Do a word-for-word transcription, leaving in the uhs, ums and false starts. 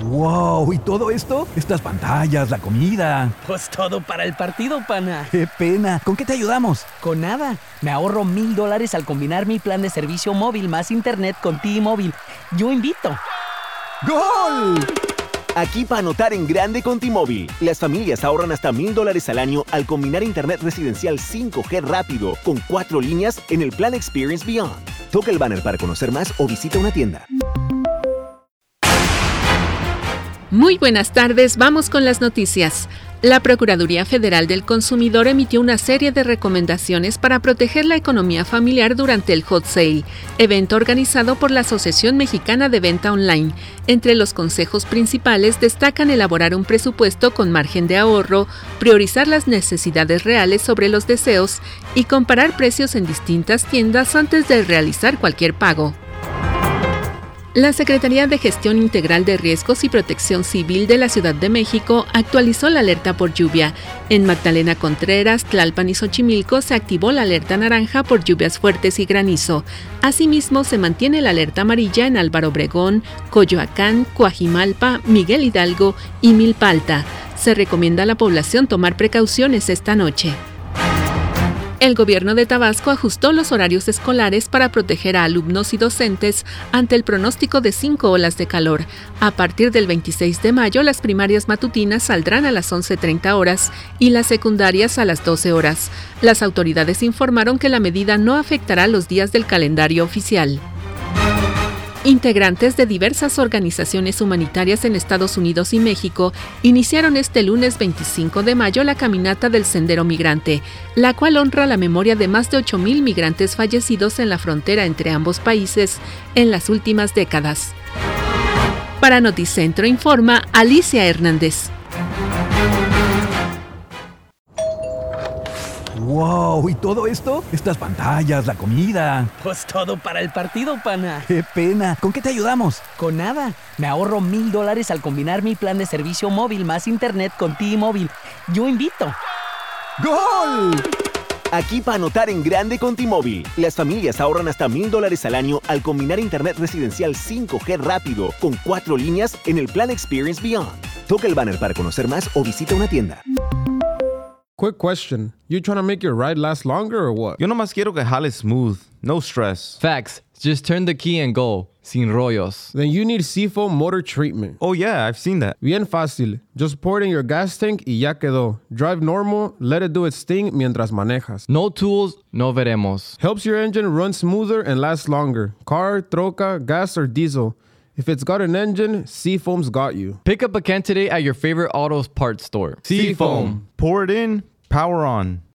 ¡Wow! ¿Y todo esto? Estas pantallas, la comida. Pues todo para el partido, pana. ¡Qué pena! ¿Con qué te ayudamos? Con nada. Me ahorro mil dólares al combinar mi plan de servicio móvil más internet con T-Mobile. Yo invito. ¡Gol! Aquí para anotar en grande con T-Mobile. Las familias ahorran hasta mil dólares al año al combinar internet residencial cinco G rápido con cuatro líneas en el plan Experience Beyond. Toca el banner para conocer más o visita una tienda. Muy buenas tardes, vamos con las noticias. La Procuraduría Federal del Consumidor emitió una serie de recomendaciones para proteger la economía familiar durante el Hot Sale, evento organizado por la Asociación Mexicana de Venta Online. Entre los consejos principales destacan elaborar un presupuesto con margen de ahorro, priorizar las necesidades reales sobre los deseos y comparar precios en distintas tiendas antes de realizar cualquier pago. La Secretaría de Gestión Integral de Riesgos y Protección Civil de la Ciudad de México actualizó la alerta por lluvia. En Magdalena Contreras, Tlalpan y Xochimilco se activó la alerta naranja por lluvias fuertes y granizo. Asimismo, se mantiene la alerta amarilla en Álvaro Obregón, Coyoacán, Coajimalpa, Miguel Hidalgo y Milpa Alta. Se recomienda a la población tomar precauciones esta noche. El gobierno de Tabasco ajustó los horarios escolares para proteger a alumnos y docentes ante el pronóstico de cinco olas de calor. A partir del veintiséis de mayo, las primarias matutinas saldrán a las once treinta horas y las secundarias a las doce horas. Las autoridades informaron que la medida no afectará los días del calendario oficial. Integrantes de diversas organizaciones humanitarias en Estados Unidos y México iniciaron este lunes veinticinco de mayo la caminata del Sendero Migrante, la cual honra la memoria de más de ocho mil migrantes fallecidos en la frontera entre ambos países en las últimas décadas. Para Noticentro informa Alicia Hernández. ¡Wow! ¿Y todo esto? Estas pantallas, la comida. Pues todo para el partido, pana. ¡Qué pena! ¿Con qué te ayudamos? Con nada. Me ahorro mil dólares al combinar mi plan de servicio móvil más internet con T-Mobile. Yo invito. ¡Gol! Aquí para anotar en grande con T-Mobile. Las familias ahorran hasta mil dólares al año al combinar internet residencial cinco G rápido con cuatro líneas en el plan Experience Beyond. Toca el banner para conocer más o visita una tienda. Quick question. You trying to make your ride last longer or what? Yo nomás quiero que jale smooth. No stress. Facts. Just turn the key and go. Sin rollos. Then you need Seafoam Motor Treatment. Oh yeah, I've seen that. Bien fácil. Just pour it in your gas tank y ya quedó. Drive normal, let it do its thing mientras manejas. No tools, no veremos. Helps your engine run smoother and last longer. Car, troca, gas, or diesel. If it's got an engine, Seafoam's got you. Pick up a can today at your favorite auto parts store. Seafoam. Pour it in, power on.